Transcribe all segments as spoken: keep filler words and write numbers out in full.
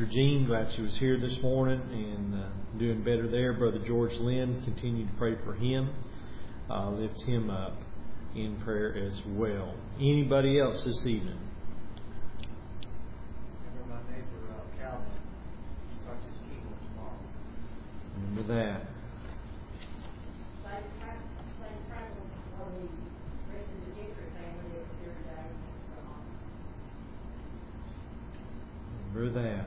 Sister Jean, glad she was here this morning and uh, doing better there. Brother George Lynn, continue to pray for him. Uh, lift him up in prayer as well. Anybody else this evening? Remember my neighbor uh, Calvin starts his chemo tomorrow. Remember that. Remember that.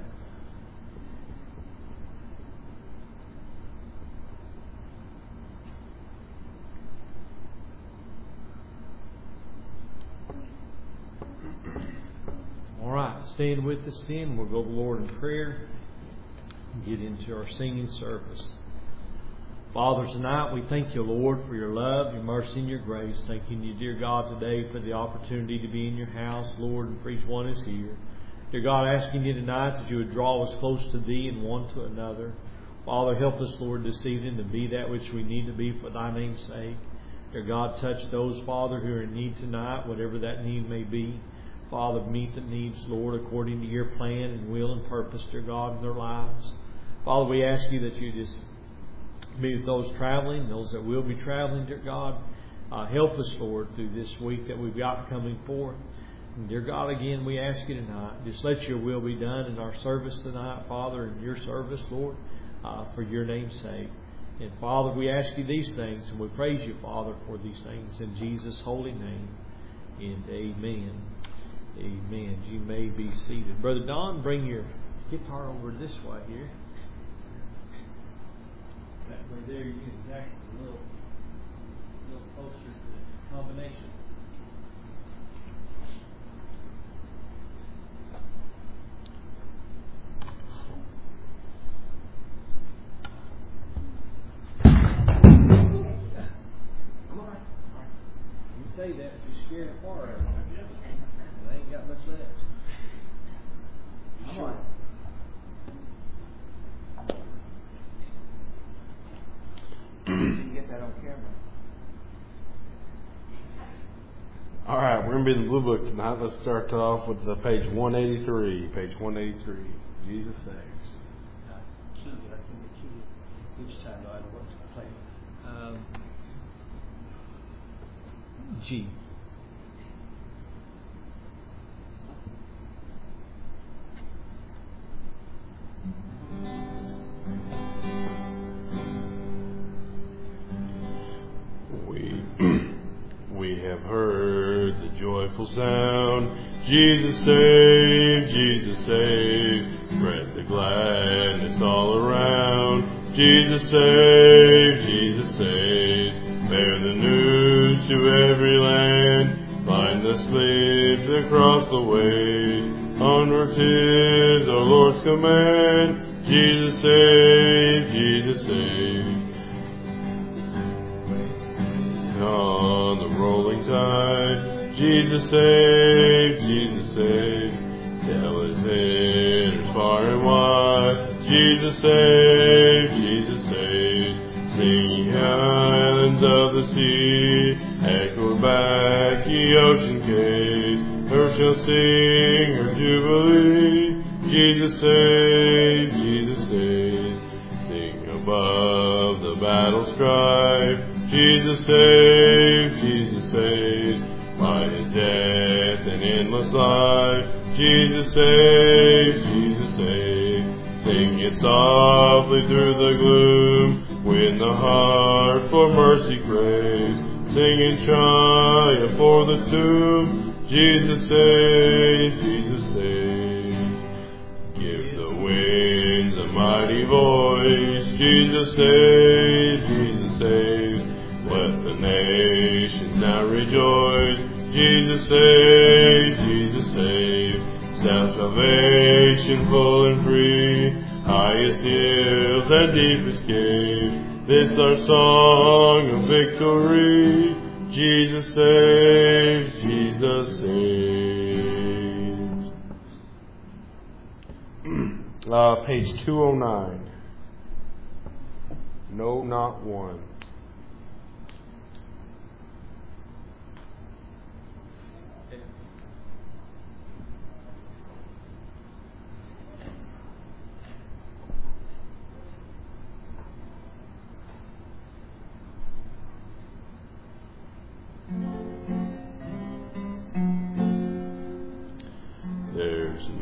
All right, stand with us then. We'll go to the Lord in prayer and get into our singing service. Father, tonight we thank you, Lord, for your love, your mercy, and your grace. Thanking you, dear God, today for the opportunity to be in your house, Lord, and for each one who's here. Dear God, asking you tonight that you would draw us close to thee and one to another. Father, help us, Lord, this evening to be that which we need to be for thy name's sake. Dear God, touch those, Father, who are in need tonight, whatever that need may be. Father, meet the needs, Lord, according to your plan and will and purpose, dear God, in their lives. Father, we ask you that you just be with those traveling, those that will be traveling, dear God. Uh, help us, Lord, through this week that we've got coming forth. And dear God, again, we ask you tonight, just let your will be done in our service tonight, Father, in your service, Lord, uh, for your name's sake. And Father, we ask you these things, and we praise you, Father, for these things in Jesus' holy name. And amen. Amen. You may be seated. Brother Don, bring your guitar over this way here. That way there, you can exactly a little, little closer to the combination. You say that, you're scared the far out of it. I ain't got much left. Come on. You can get that on camera. All right, we're going to be in the Blue Book tonight. Let's start off with the page one eighty-three. Page one eighty-three. Jesus Saves. Uh, key, I think the key each time I want to play. Um, G. We have heard the joyful sound. Jesus saves, Jesus saves. Spread the gladness all around. Jesus saves, Jesus saves. Bear the news to every land. Bind the slaves across the way. Onward 'tis our Lord's command. Jesus saves, Jesus saves. On the rolling tide, Jesus saves, Jesus saves. Tell his haters far and wide, Jesus saves, Jesus saves. Singing islands of the sea, echo back ye ocean cave. Earth shall sing her jubilee. Jesus saves, Jesus saves. Sing above the battle's cry. Jesus saves, Jesus saves. By his death and endless life, Jesus saves, Jesus saves. Sing it softly through the gloom, when the heart for mercy craves. Sing in triumph for the tomb, Jesus saves, Jesus saves. Give the winds a mighty voice, Jesus saves, Jesus saves. Let the nations now rejoice. Jesus saves, Jesus saves. Sound salvation full and free. Highest hills and deepest caves. This our song of victory. Jesus saves, Jesus saves. uh, page two oh nine. No, not one.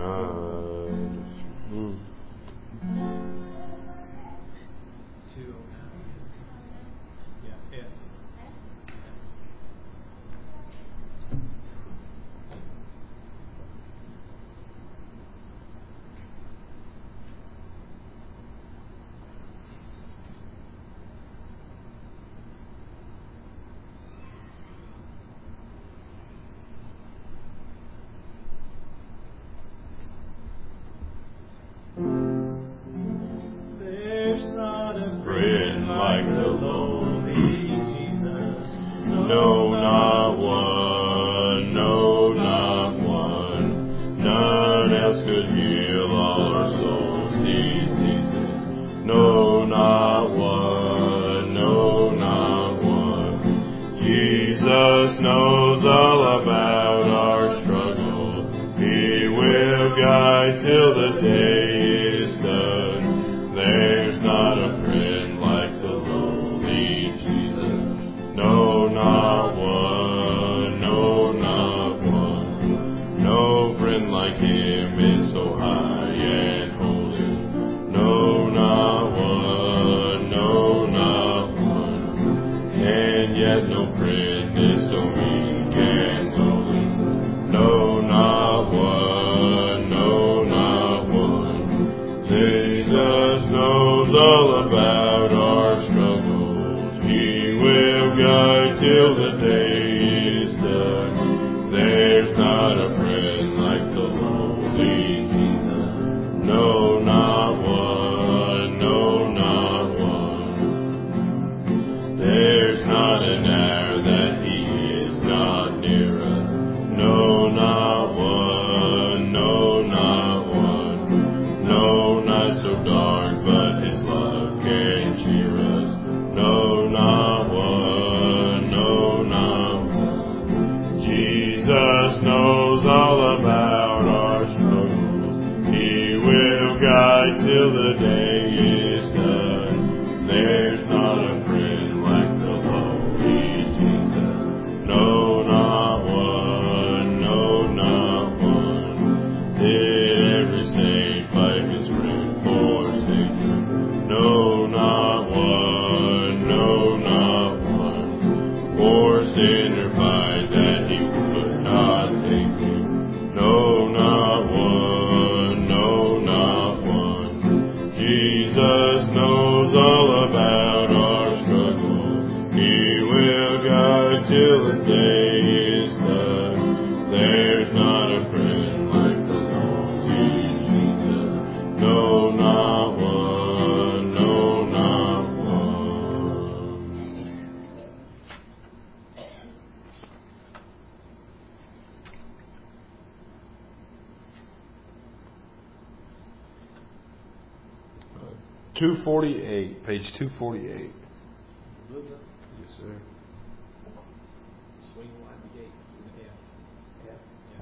night. Mm. Two oh nine. Yeah, F. There's not a Friend like the lonely Jesus. No, not one, no, not one. None else could heal all our souls' diseases. No, not one, no, not one. Jesus knows all about our struggle. He will guide till the day is done. There's not a friend like the lowly Jesus. No, not one, no, not one. No friend like him is so high and holy. No, not one, no, not one. And yet no friend is so meek and lowly. No, not one, no, not one. Jesus knows all about our struggles. He will guide till the day is done. There's not a friend like the lowly Jesus. No, not one, no, not one. There's not an hour that he is not near us. No, not one, no, not one. No night so dark, but his love can cheer us. No, not one, no, not one. Jesus knows all about our struggles. He will guide till the day is done. There's not a friend like the lowly Jesus. No, not one, no, not one. Did every saint fight his friend for Satan? No, not one, no, not one. For sinner fight that he could not take him. No, not one, no, not one. Jesus knows all about our struggle. He will guide till the day is done. There's not a friend like the lowly Jesus. No, not one, no, not one. two forty-eight, page two forty-eight. Yes, sir. Swing wide gates in F. Yeah.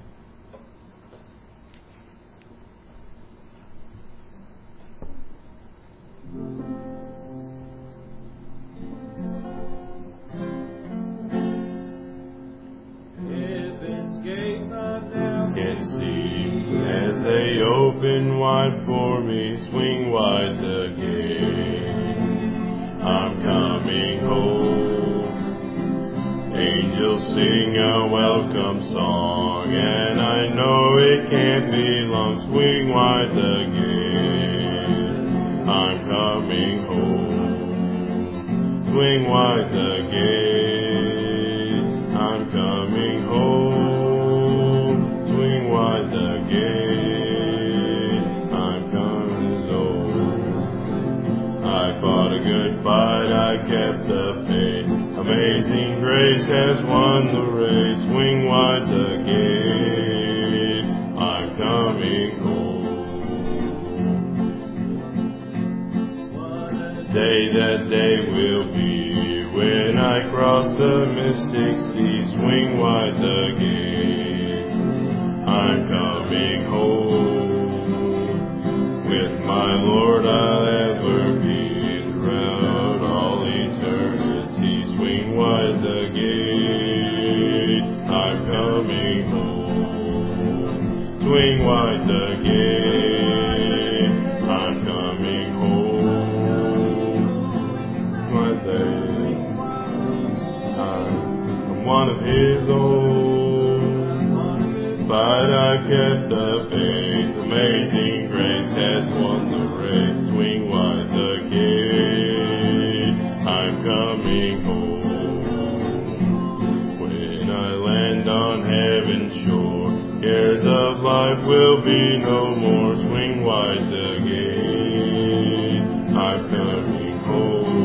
Heaven's gates I now Can see as they open wide for me, swing wide the gate. I'm coming home. Angels sing a welcome song, and I know it can't be long. Swing wide the gate. I'm coming home. Swing wide the gate. I'm coming home. Swing wide the gate. I'm coming home. I fought a good fight. I kept the faith. Amazing grace has won the race. Swing wide the gate. I'm coming home. what a Day that day will be when I cross the mystic sea. Swing wide the gate. I'm coming home. With my Lord I'll ever be throughout all eternity. Swing wide the gate. I'm coming home. Swing wide the kept the faith. Amazing grace has won the race. Swing wide the gate. I'm coming home. When I land on heaven's shore, cares of life will be no more. Swing wide the gate. I'm coming home.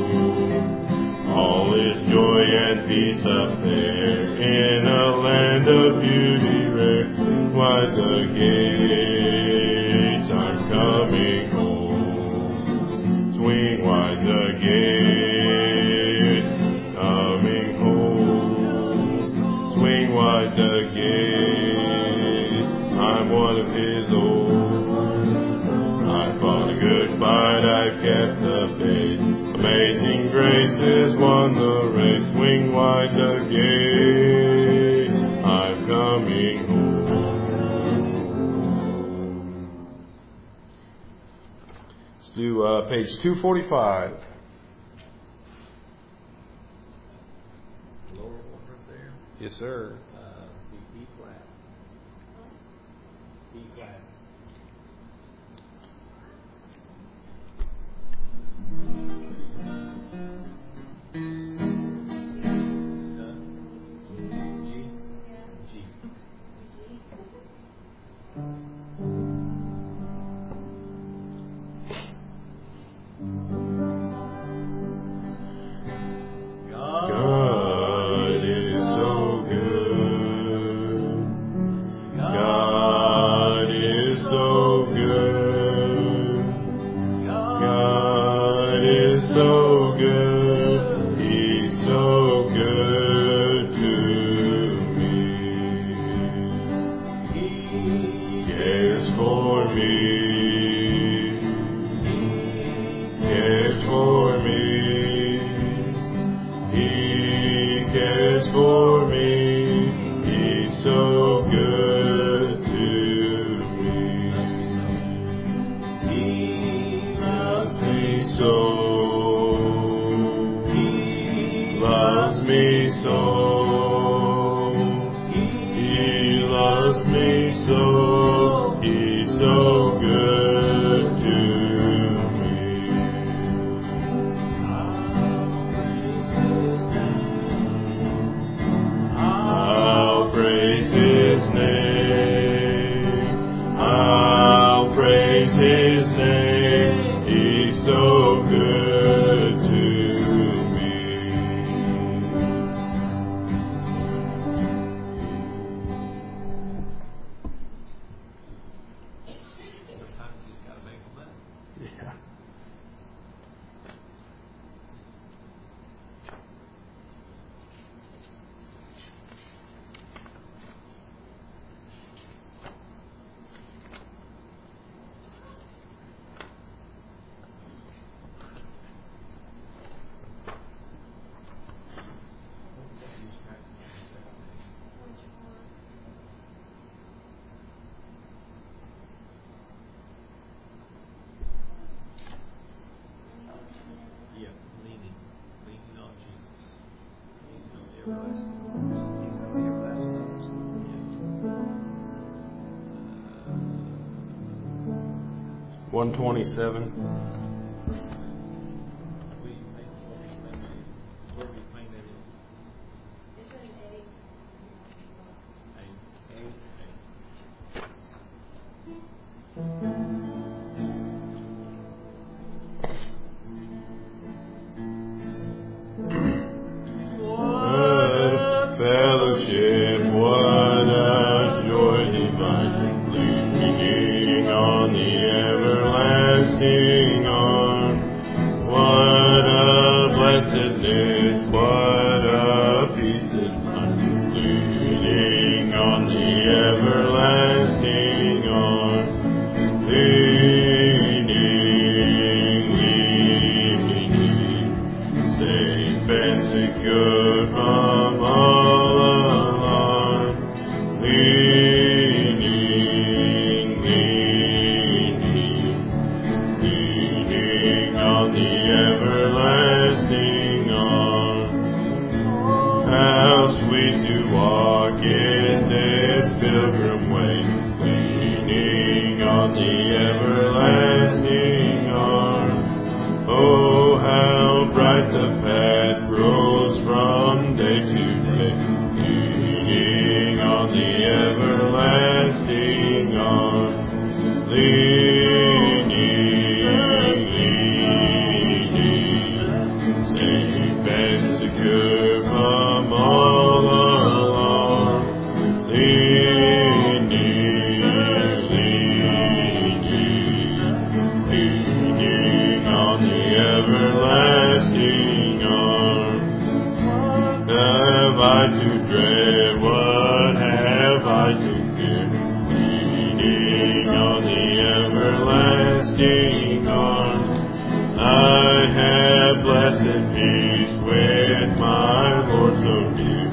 All is joy and peace up there in a land of beauty rare. Swing wide the gates. I'm coming home. Swing wide the gate. Coming home. Swing wide the gate. I'm one of his own. I fought a good fight, I've kept the faith. Amazing grace has won the race. Swing wide the gate. I'm coming home. Let's do uh, page two forty-five. Lower one right there. Yes, sir. Uh, B, B flat. B flat. G. G. God is so good. God is so good. God is so good. He's so good to me. He cares for me. He cares for me. He cares for me. He's so good to me. He loves me so. He loves me so. He loves me so. He's so good to me. I'll praise his name. I'll praise his name. He's so good to me. Sometimes you just got to make them up. Yeah. Yeah, leaning, leaning on Jesus, leaning on the everlasting arms. You know your blessings. one twenty-seven. We paint, where we paint that in? It's an eight. Eight. Eight. What a fellowship, what a joy divine, leaning on the everlasting arm. What a blessedness, what a peace is mine, leaning on the everlasting arm. Leaning, leaning, safe and secure from all alarm. Leaning, leaning, leaning on the everlasting arm. How sweet to walk in this pilgrim way, everlasting arms. I have blessed peace with my Lord so dear.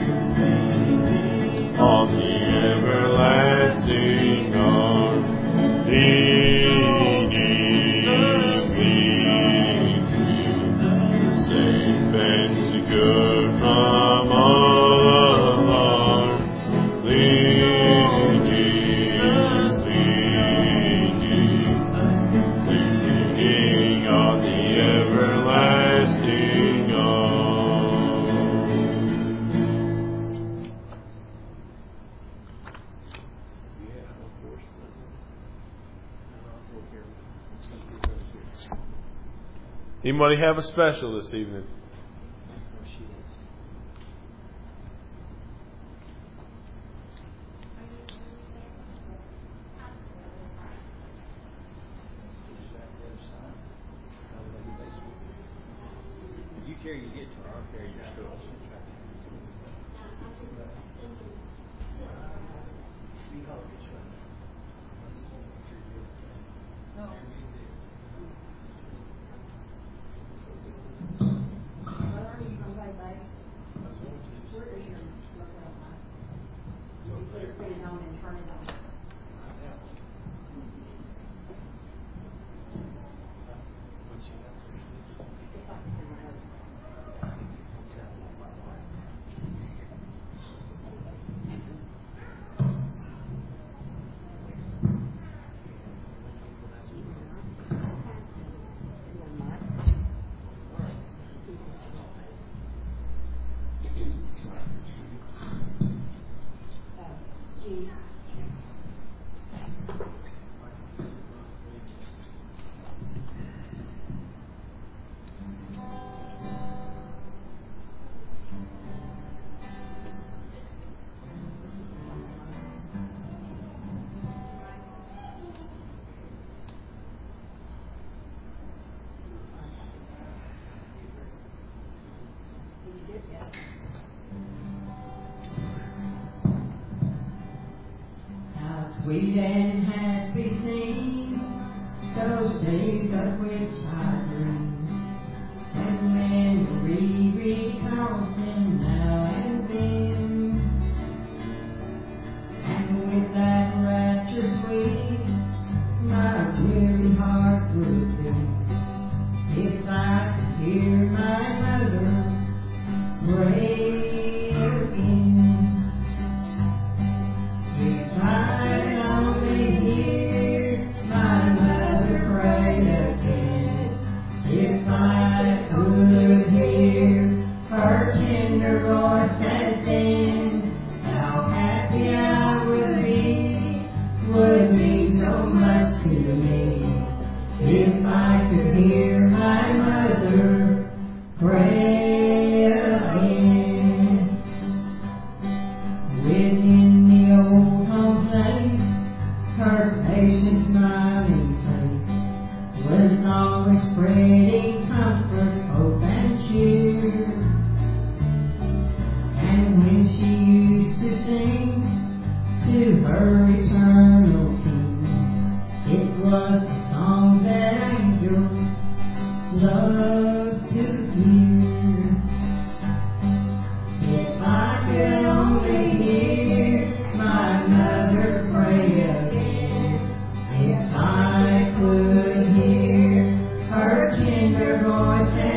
On the everlasting arms, leading me safe and secure from all alarm. Leading, leading, leading on the everlasting arms. Yeah, of course. Anybody have a special this evening? You carry your guitar, I'll carry your stools. How sweet and happy seem those days of which I dream, and memory recalls them now and then, and with that rapture sweet, my weary heart would beat, if I could hear my mother pray again. If I only hear my mother pray again, if I could hear her tender voice and sing, how happy I would be, would mean so much to me. If I could hear my mother pray again. Within the old home place, her patient smiling face was always spreading comfort, hope, and cheer. And when she used to sing to her eternal King, it was a song that angels loved to hear. If I could only hear my mother pray again, if I could hear her tender voice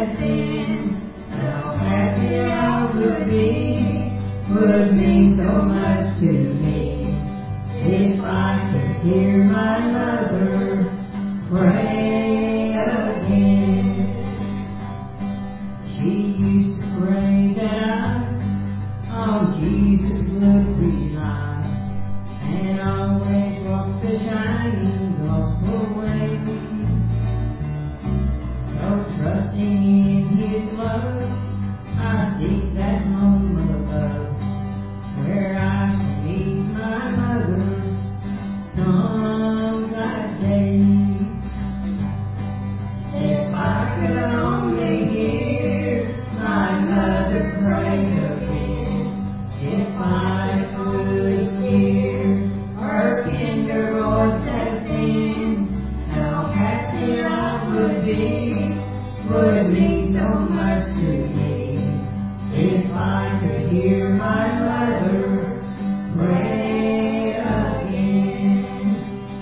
would mean so much to me if I could hear my mother pray again.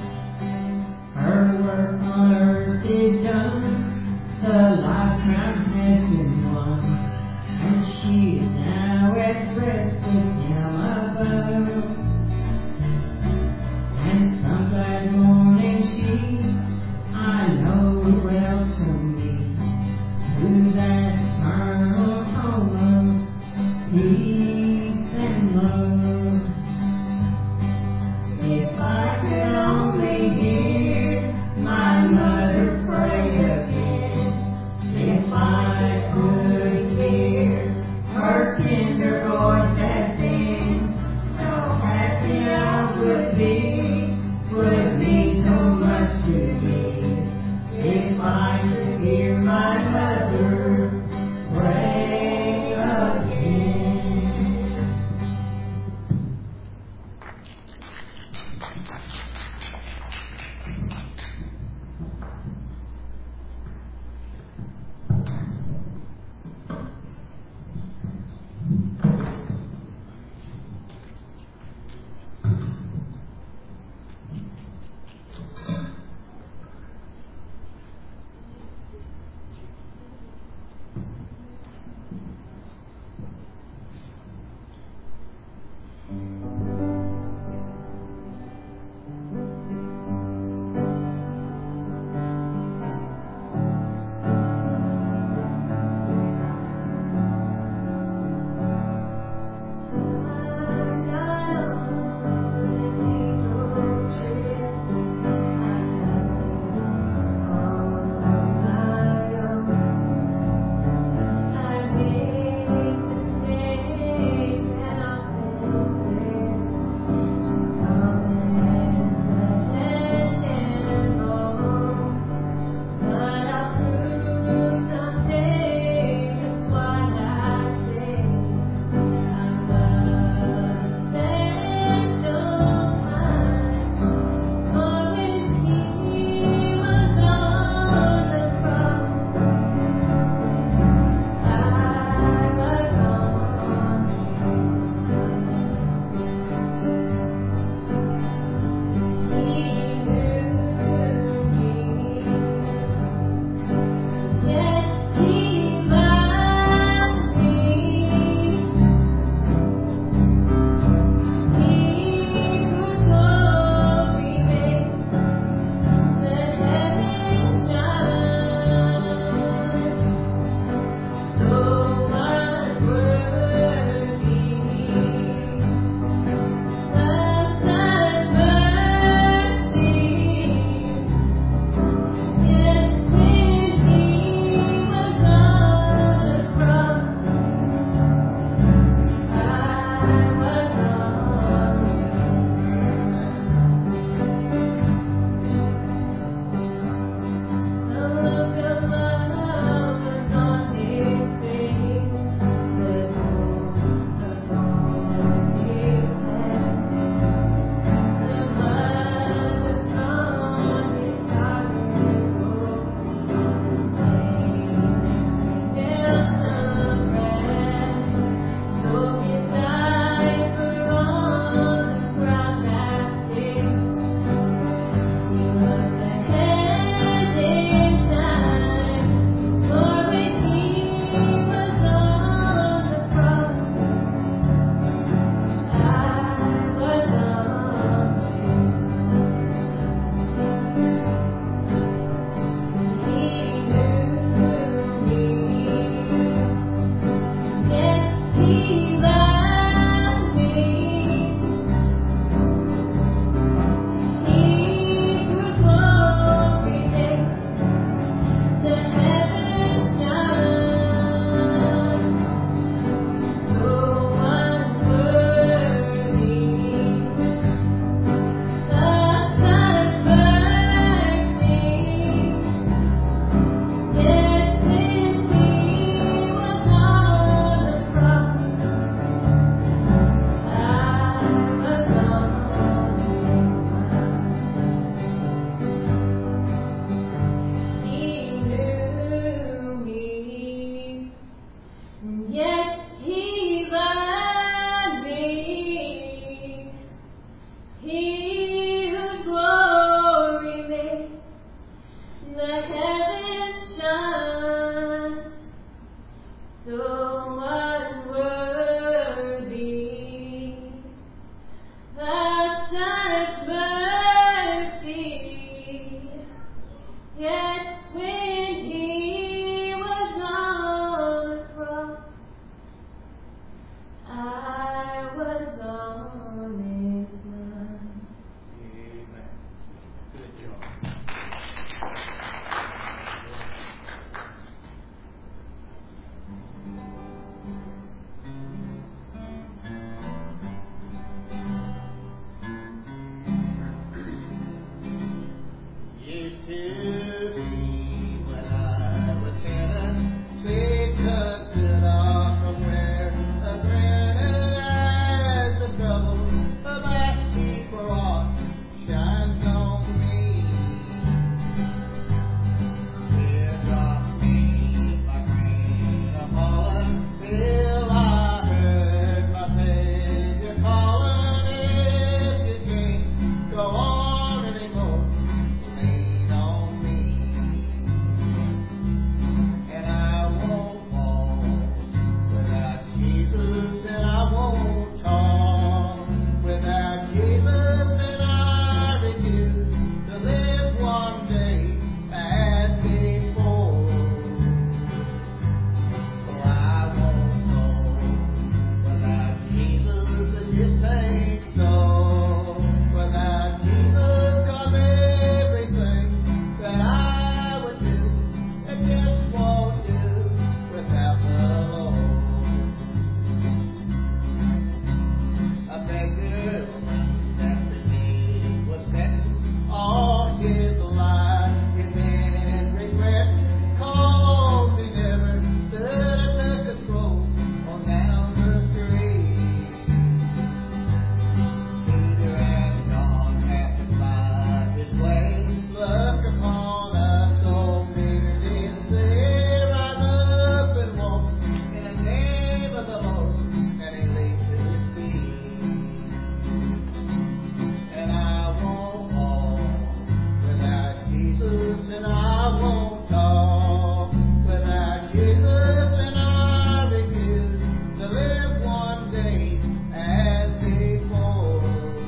Her work on earth is done, the life crown has been won, and she is now at rest with Him above. And some glad morning she, I know, will welcome me to that eternal the heavens shine, so unworthy, that such mercy, yet when he was on the cross, I was on his mind. Amen. Good job. Used to be when I was sinning, sweet cuts stood off from where the granite eyes of trouble, the back seat for all shines on me. Teardrops meet like rain falling, till I heard my Savior calling. If you can't go on anymore, lean on me, and I won't walk without Jesus, and I won't talk without Jesus, and I refuse to live one day as before. For I won't go without Jesus, it just ain't so. Without Jesus, 'cause everything that I would do, it just won't do without the Lord. A beggar that the need was met all his life, and then regret, 'cause he never stood and took a stroll on down the street. Peter and John passing by his way, look upon us, so Peter did say, rise up and walk in the name of the Lord, and he leaped to his feet. And I won't walk without Jesus, and I won't talk without Jesus, and I refuse to live one day as before.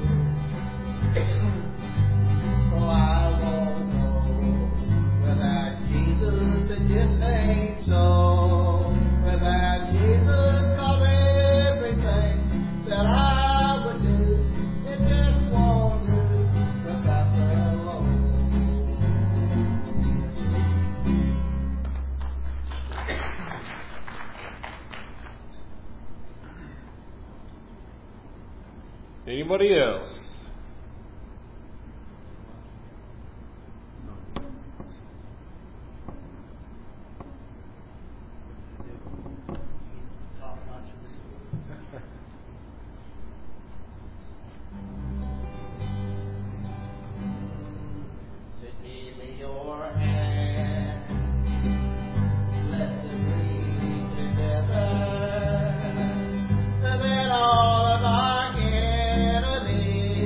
Oh, I won't go without Jesus, it just ain't so. Without Jesus, 'cause everything that I would do, it just won't do without the Lord. Anybody else? Top notch in this school. So give me your hand, let's agree together, and then all of our enemies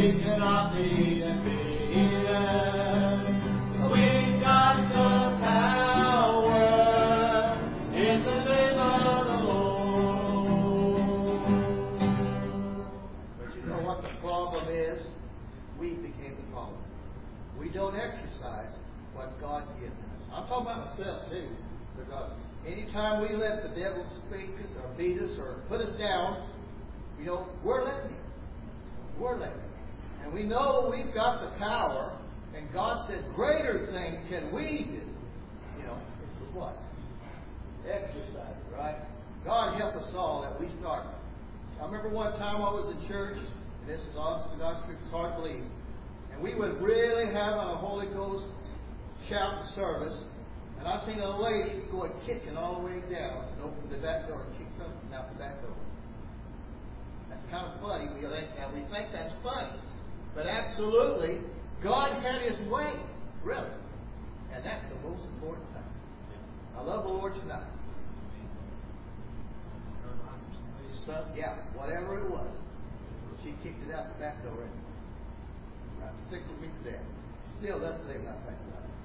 we cannot be defeated. We've got the power in the name of the Lord. But you know what the problem is? We became the problem. We don't exercise what God given us. I'm talking about myself too, because anytime we let the devil speak us or beat us or put us down, you know, we're letting him. We're letting him. And we know we've got the power, and God said, greater things can we do. You know, it's what? Exercise, right? God help us all that we start. I remember one time I was in church, and this is honest to God's truth, it's hard to believe, and we would really have a Holy Ghost shout service, and I seen a lady going kicking all the way down and open the back door and kick something out the back door. That's kind of funny. We think, now we think that's funny, but absolutely, God had His way, really, and that's the most important thing. I love the Lord tonight. So, yeah, whatever it was, she kicked it out the back door. And that tickled me to death. Still does today when I think about it.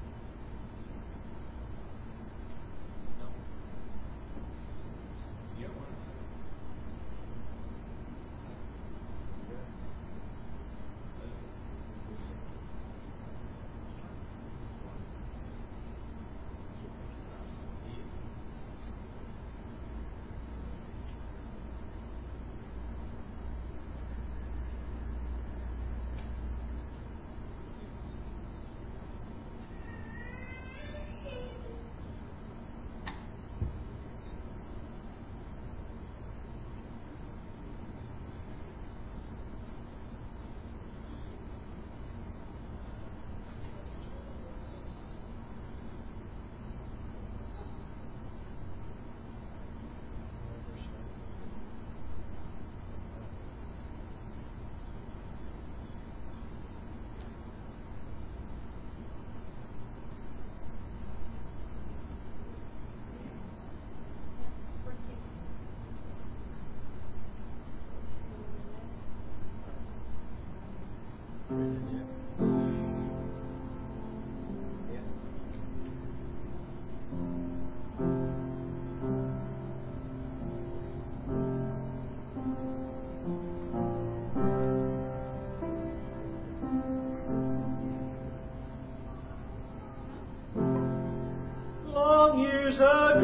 Long years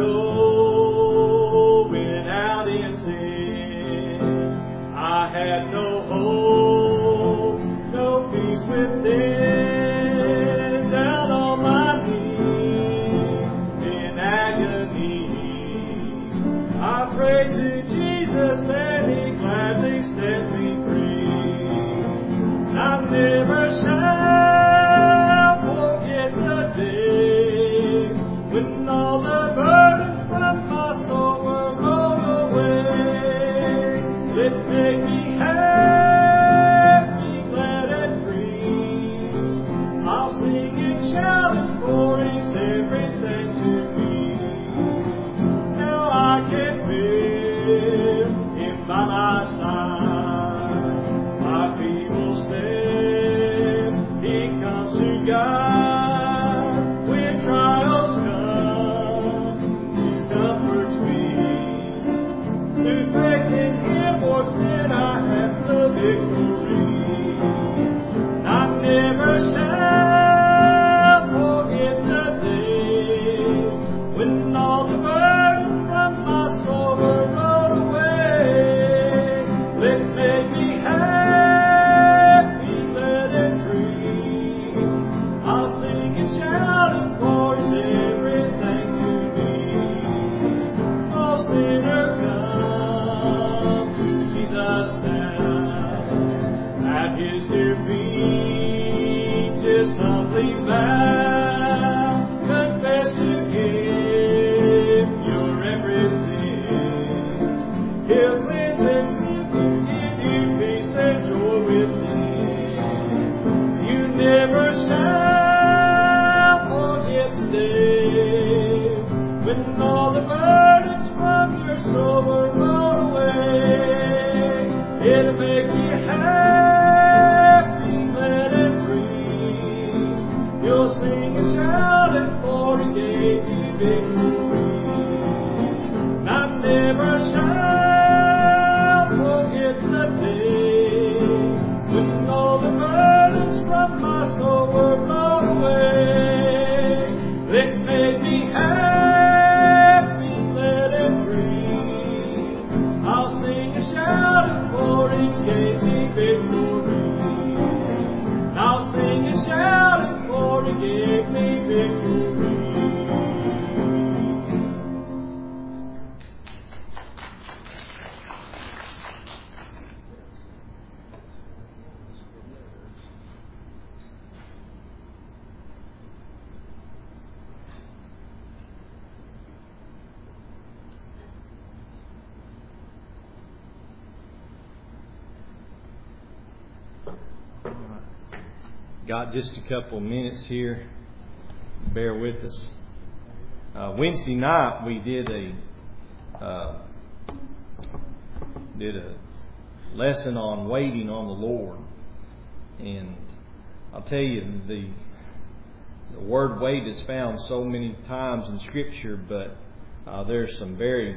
ago, when out in sin, I had no hope, no peace within. Down on my knees, in agony, I prayed to Jesus, and He gladly set me free. I never shall forget the day when all the burdens from my soul were rolled away. It made me happy, glad and free. I'll sing and shout His glories, everything to me. Now I can feel Him by my side. My feeble step, He comes to guide. When trials through faith in Him or sin, I have the victory. I never shall forget the day when all the burdens from my soul were rolled away. It made me happy, glad and free. I'll sing and shout and voice everything to me. Oh, sinner, come to Jesus now. At His dear feet, just humbly bow. Confess to Him your every sin. He'll cleanse and give you peace and joy within. You never shall forget the day when all the burdens from your soul were rolled away. It'll make you happy, got just a couple of minutes here, bear with us. Uh, Wednesday night we did a uh, did a lesson on waiting on the Lord, and I'll tell you the the word "wait" is found so many times in Scripture, but uh, there's some very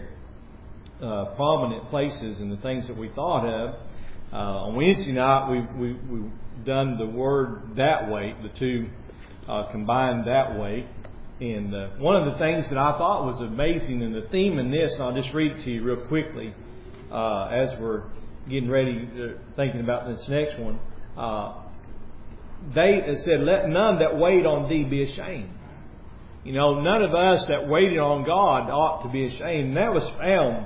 uh, prominent places in the things that we thought of. Uh, on Wednesday night we we we done the word "that way," the two uh, combined that way. And uh, one of the things that I thought was amazing in the theme in this, and I'll just read it to you real quickly uh, as we're getting ready, uh, thinking about this next one. Uh, they said, "Let none that wait on thee be ashamed." You know, none of us that waited on God ought to be ashamed. And that was found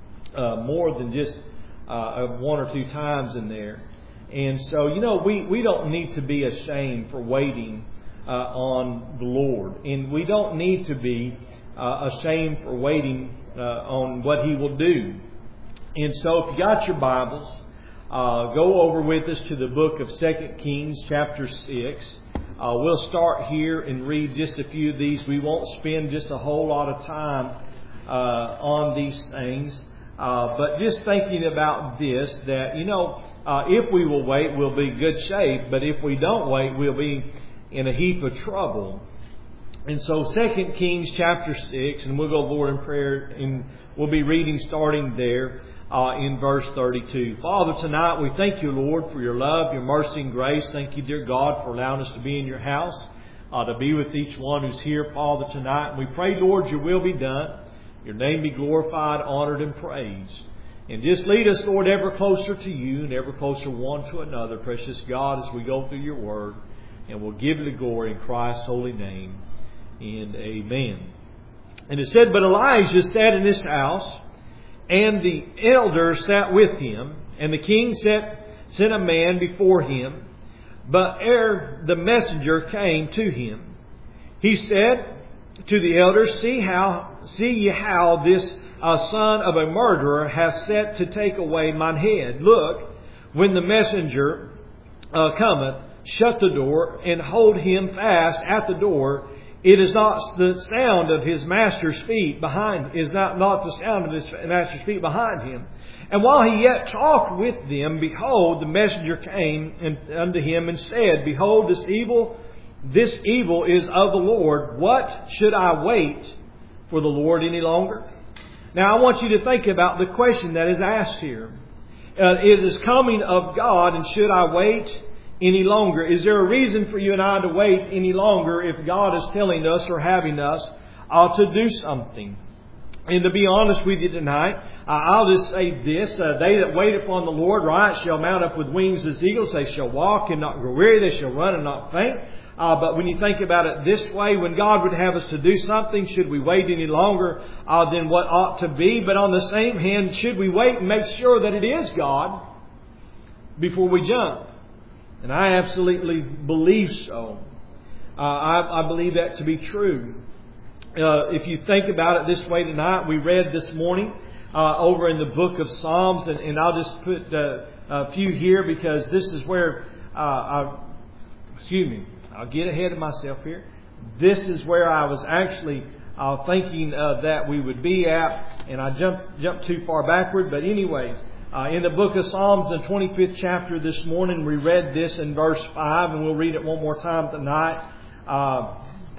uh, more than just uh, one or two times in there. And so, you know, we, we don't need to be ashamed for waiting uh, on the Lord. And we don't need to be uh, ashamed for waiting uh, on what He will do. And so if you got your Bibles, uh, go over with us to the book of Second Kings chapter six. Uh, we'll start here and read just a few of these. We won't spend just a whole lot of time uh, on these things. Uh, but just thinking about this, that, you know, uh, if we will wait, we'll be in good shape. But if we don't wait, we'll be in a heap of trouble. And so Second Kings chapter six, and we'll go, Lord, in prayer, and we'll be reading starting there uh, in verse thirty-two. Father, tonight we thank you, Lord, for your love, your mercy and grace. Thank you, dear God, for allowing us to be in your house, uh, to be with each one who's here, Father, tonight. And we pray, Lord, your will be done. Your name be glorified, honored, and praised. And just lead us, Lord, ever closer to you and ever closer one to another, precious God, as we go through your word. And we'll give you the glory in Christ's holy name. And amen. And it said, "But Elijah sat in his house, and the elders sat with him. And the king sent, sent a man before him. But ere the messenger came to him, he said to the elders, See how, see ye how this uh, son of a murderer hath set to take away mine head. Look, when the messenger uh, cometh, shut the door and hold him fast at the door. It is not the sound of his master's feet behind, is not, not the sound of his master's feet behind him. And while he yet talked with them, behold, the messenger came and, unto him and said, Behold, this evil This evil is of the Lord. What should I wait for the Lord any longer? Now I want you to think about the question that is asked here. Uh, it is coming of God, and should I wait any longer? Is there a reason for you and I to wait any longer if God is telling us or having us uh, to do something? And to be honest with you tonight, uh, I'll just say this. Uh, they that wait upon the Lord, right, shall mount up with wings as eagles. They shall walk and not grow weary. They shall run and not faint. Uh, but when you think about it this way, when God would have us to do something, should we wait any longer uh, than what ought to be? But on the same hand, should we wait and make sure that it is God before we jump? And I absolutely believe so. Uh, I, I believe that to be true. Uh, if you think about it this way tonight, we read this morning uh, over in the book of Psalms, and, and I'll just put uh, a few here because this is where, uh, I, excuse me, I'll get ahead of myself here. This is where I was actually uh, thinking uh, that we would be at, and I jumped jumped too far backward. But anyways, uh, in the book of Psalms, the twenty-fifth chapter this morning, we read this in verse five, and we'll read it one more time tonight. Uh,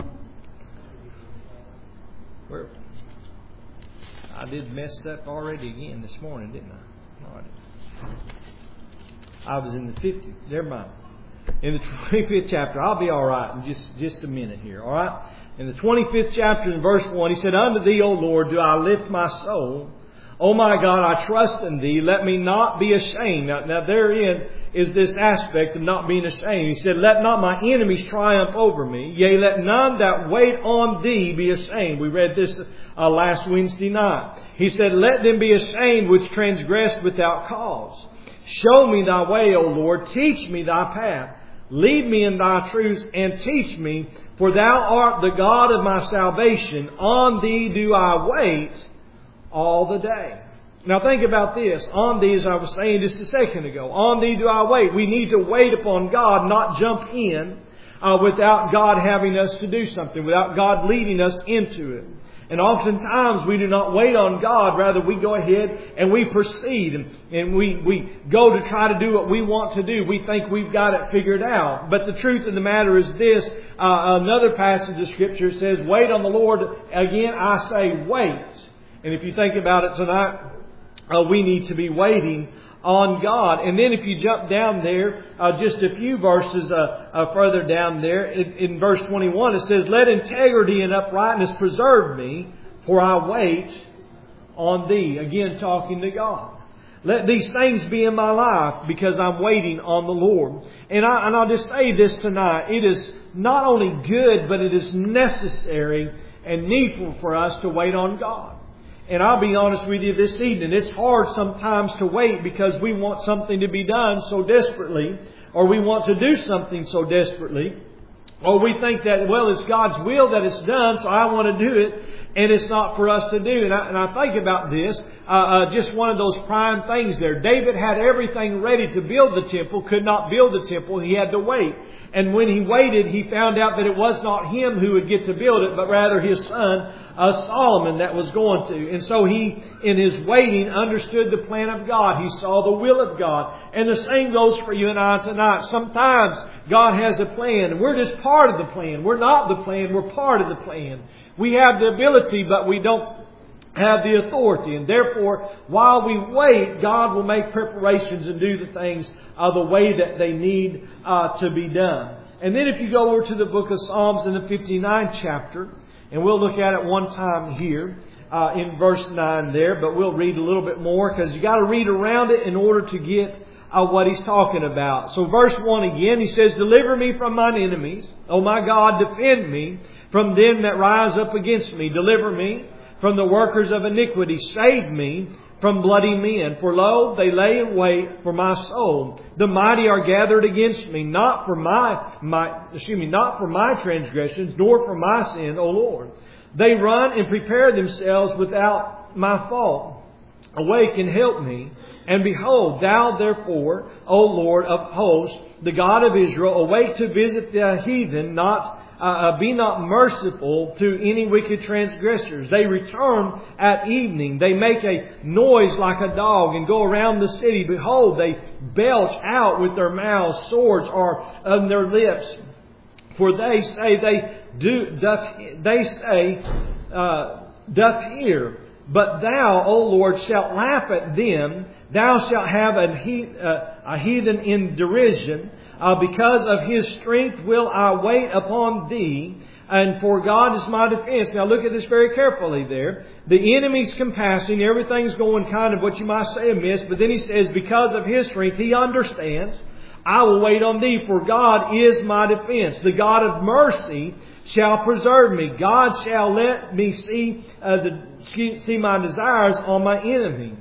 where I did mess up already again this morning, didn't I? No, I didn't. I was in the fiftieth. Never mind. In the twenty-fifth chapter, I'll be all right in just, just a minute here, all right? In the twenty-fifth chapter, in verse one, he said, Unto thee, O Lord, do I lift my soul. O my God, I trust in thee. Let me not be ashamed. Now, now therein is this aspect of not being ashamed. He said, Let not my enemies triumph over me. Yea, let none that wait on thee be ashamed. We read this uh, last Wednesday night. He said, Let them be ashamed which transgress without cause. Show me thy way, O Lord. Teach me thy path. Lead me in thy truths and teach me. For thou art the God of my salvation. On thee do I wait all the day. Now think about this. On thee, as I was saying just a second ago, on thee do I wait. We need to wait upon God, not jump in uh, without God having us to do something, without God leading us into it. And oftentimes we do not wait on God. Rather, we go ahead and we proceed. And, and we, we go to try to do what we want to do. We think we've got it figured out. But the truth of the matter is this. Uh, another passage of Scripture says, wait on the Lord. Again, I say wait. And if you think about it tonight, uh, we need to be waiting on God. And then if you jump down there, uh, just a few verses uh, uh, further down there, in, in verse twenty-one, it says, let integrity and uprightness preserve me, for I wait on thee. Again, talking to God. Let these things be in my life because I'm waiting on the Lord. And, I, and I'll just say this tonight. It is not only good, but it is necessary and needful for us to wait on God. And I'll be honest with you this evening, it's hard sometimes to wait because we want something to be done so desperately, or we want to do something so desperately, or we think that, well, it's God's will that it's done, so I want to do it, and it's not for us to do. And I, and I think about this, uh, uh, just one of those prime things there. David had everything ready to build the temple, could not build the temple, he had to wait. And when he waited, he found out that it was not him who would get to build it, but rather his son, uh, Solomon, that was going to. And so he, in his waiting, understood the plan of God. He saw the will of God. And the same goes for you and I tonight. Sometimes God has a plan, and we're just part of the plan. We're not the plan, we're part of the plan. We have the ability, but we don't have the authority. And therefore, while we wait, God will make preparations and do the things uh, the way that they need uh, to be done. And then if you go over to the book of Psalms in the fifty-ninth chapter, and we'll look at it one time here uh, in verse nine there, but we'll read a little bit more because you got to read around it in order to get uh, what he's talking about. So verse one again, he says, deliver me from mine enemies. O my God, defend me from them that rise up against me. Deliver me from the workers of iniquity. Save me from bloody men. For lo, they lay in wait for my soul. The mighty are gathered against me, not for my, my, excuse me, not for my transgressions, nor for my sin, O Lord. They run and prepare themselves without my fault. Awake and help me. And behold, thou therefore, O Lord of hosts, the God of Israel, awake to visit the heathen, not Uh, be not merciful to any wicked transgressors. They return at evening. They make a noise like a dog and go around the city. Behold, they belch out with their mouths. Swords are on their lips. For they say they do. Doth, they say uh, doth hear. But thou, O Lord, shalt laugh at them. Thou shalt have a, he, uh, a heathen in derision. Uh, because of His strength will I wait upon Thee, and for God is my defense. Now look at this very carefully there. The enemy's compassing, everything's going kind of what you might say amiss, but then he says, because of His strength, He understands, I will wait on Thee, for God is my defense. The God of mercy shall preserve me. God shall let me see, uh, the, see my desires on my enemy.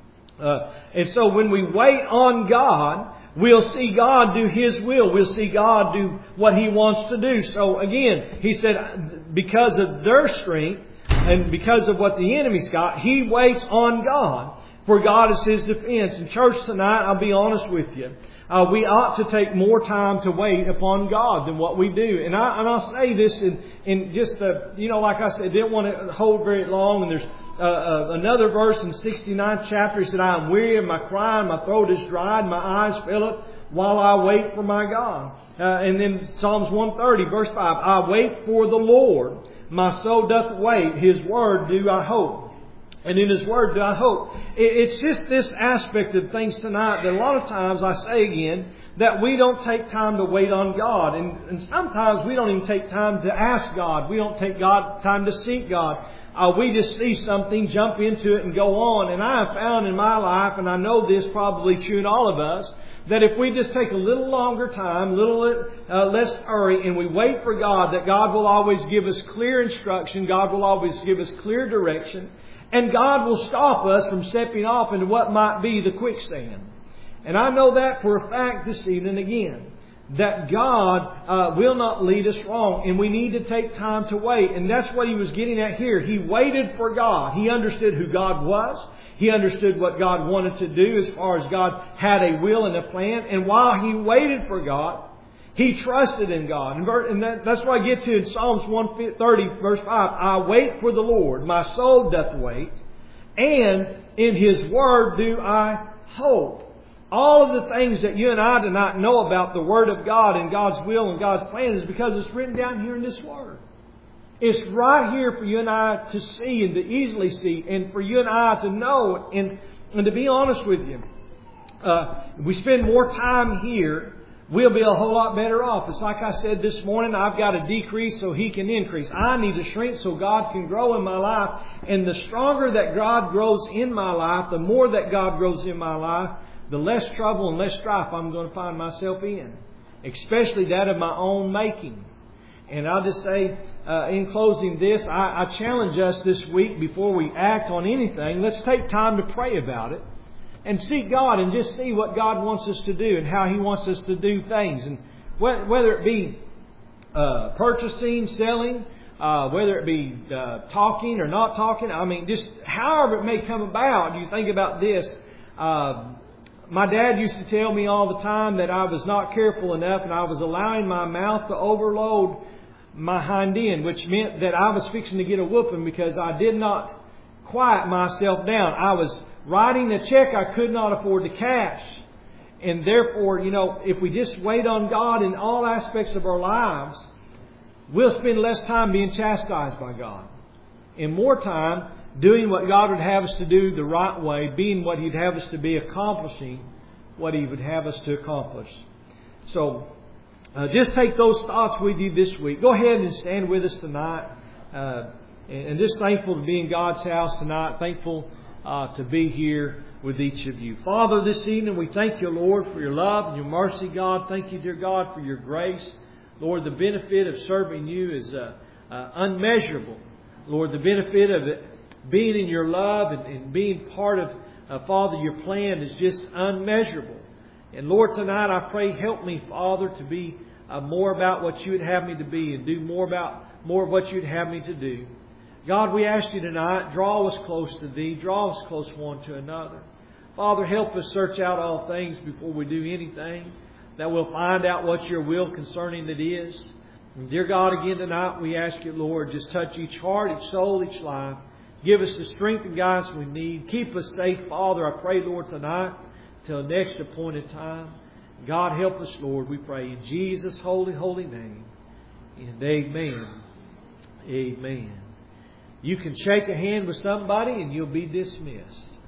Uh, and so when we wait on God, we'll see God do His will. We'll see God do what He wants to do. So again, He said, because of their strength and because of what the enemy's got, He waits on God. For God is His defense. In church tonight, I'll be honest with you, uh, we ought to take more time to wait upon God than what we do. And, I, and I'll say this in, in just, uh, you know, like I said, didn't want to hold very long. And there's Uh, uh, another verse in the sixty-ninth chapter. He said, I am weary of my crying, my throat is dried, my eyes fail up, while I wait for my God. Uh, and then Psalms one thirty, verse five, I wait for the Lord, my soul doth wait, His word do I hope. And in His word do I hope. It, it's just this aspect of things tonight that a lot of times, I say again, that we don't take time to wait on God. And, and sometimes we don't even take time to ask God. We don't take God time to seek God. Uh, we just see something, jump into it and go on. And I have found in my life, and I know this probably true in all of us, that if we just take a little longer time, a little uh, less hurry, and we wait for God, that God will always give us clear instruction, God will always give us clear direction, and God will stop us from stepping off into what might be the quicksand. And I know that for a fact this evening again, that God uh, will not lead us wrong. And we need to take time to wait. And that's what he was getting at here. He waited for God. He understood who God was. He understood what God wanted to do as far as God had a will and a plan. And while he waited for God, he trusted in God. And that, that's what I get to in Psalms one thirty, verse five. I wait for the Lord. My soul doth wait. And in His Word do I hope. All of the things that you and I do not know about the Word of God and God's will and God's plan is because it's written down here in this Word. It's right here for you and I to see and to easily see, and for you and I to know. And, and to be honest with you, uh, if we spend more time here, we'll be a whole lot better off. It's like I said this morning, I've got to decrease so He can increase. I need to shrink so God can grow in my life. And the stronger that God grows in my life, the more that God grows in my life, the less trouble and less strife I'm going to find myself in. Especially that of my own making. And I'll just say, uh, in closing this, I, I challenge us this week before we act on anything, let's take time to pray about it. And seek God and just see what God wants us to do and how He wants us to do things. And whether it be uh, purchasing, selling, uh, whether it be uh, talking or not talking, I mean, just however it may come about, you think about this. Uh, my dad used to tell me all the time that I was not careful enough and I was allowing my mouth to overload my hind end, which meant that I was fixing to get a whooping because I did not quiet myself down. I was writing a check I could not afford to cash. And therefore, you know, if we just wait on God in all aspects of our lives, we'll spend less time being chastised by God. And more time doing what God would have us to do the right way, being what He'd have us to be, accomplishing what He would have us to accomplish. So, uh, just take those thoughts with you this week. Go ahead and stand with us tonight. Uh, and, and just thankful to be in God's house tonight. Thankful Uh, to be here with each of you. Father, this evening we thank You, Lord, for Your love and Your mercy, God. Thank You, dear God, for Your grace. Lord, the benefit of serving You is uh, uh, unmeasurable. Lord, the benefit of it being in Your love and, and being part of, uh, Father, Your plan is just unmeasurable. And Lord, tonight I pray, help me, Father, to be uh, more about what You would have me to be and do more about more of what You'd have me to do. God, we ask You tonight, draw us close to Thee. Draw us close one to another. Father, help us search out all things before we do anything, that we'll find out what Your will concerning it is. And dear God, again tonight we ask You, Lord, just touch each heart, each soul, each life. Give us the strength and guidance we need. Keep us safe, Father. I pray, Lord, tonight till next appointed time. God, help us, Lord, we pray in Jesus' holy, holy name. And amen. Amen. You can shake a hand with somebody and you'll be dismissed.